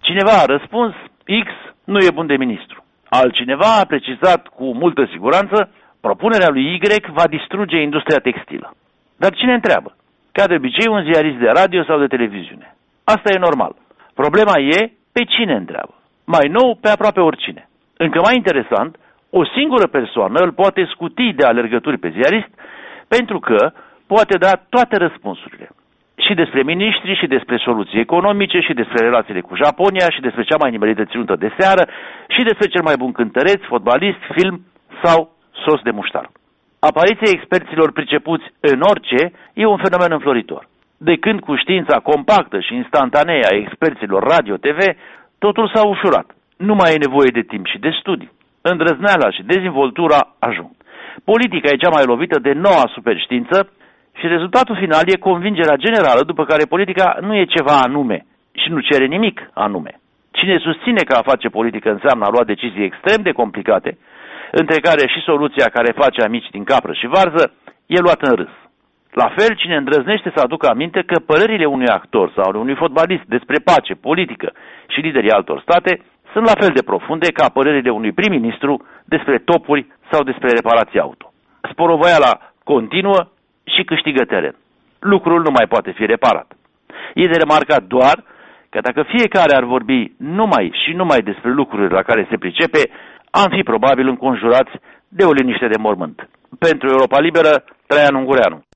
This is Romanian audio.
Cineva a răspuns, X nu e bun de ministru. Altcineva a precizat cu multă siguranță, propunerea lui Y va distruge industria textilă. Dar cine întreabă? Ca de obicei un ziarist de radio sau de televiziune. Asta e normal. Problema e pe cine întreabă. Mai nou, pe aproape oricine. Încă mai interesant, o singură persoană îl poate scuti de alergături pe ziarist pentru că poate da toate răspunsurile. Și despre miniștri, și despre soluții economice, și despre relațiile cu Japonia, și despre cea mai nimerită ținută de seară, și despre cel mai bun cântăreț, fotbalist, film sau sos de muștar. Apariția experților pricepuți în orice e un fenomen înfloritor. De când cu știința compactă și instantanee a experților radio-TV, totul s-a ușurat. Nu mai e nevoie de timp și de studii. Îndrăzneala și dezvoltura ajung. Politica e cea mai lovită de noua superștiință și rezultatul final e convingerea generală după care politica nu e ceva anume și nu cere nimic anume. Cine susține că a face politică înseamnă a lua decizii extrem de complicate, între care și soluția care face amici din capră și varză, e luat în râs. La fel, cine îndrăznește să aducă aminte că părerile unui actor sau unui fotbalist despre pace, politică și liderii altor state sunt la fel de profunde ca părerile unui prim-ministru despre topuri sau despre reparații auto. Sporovoiala continuă și câștigă teren. Lucrul nu mai poate fi reparat. E de remarcat doar că dacă fiecare ar vorbi numai despre lucrurile la care se pricepe, am fi probabil înconjurați de o liniște de mormânt. Pentru Europa Liberă, Traian Ungureanu.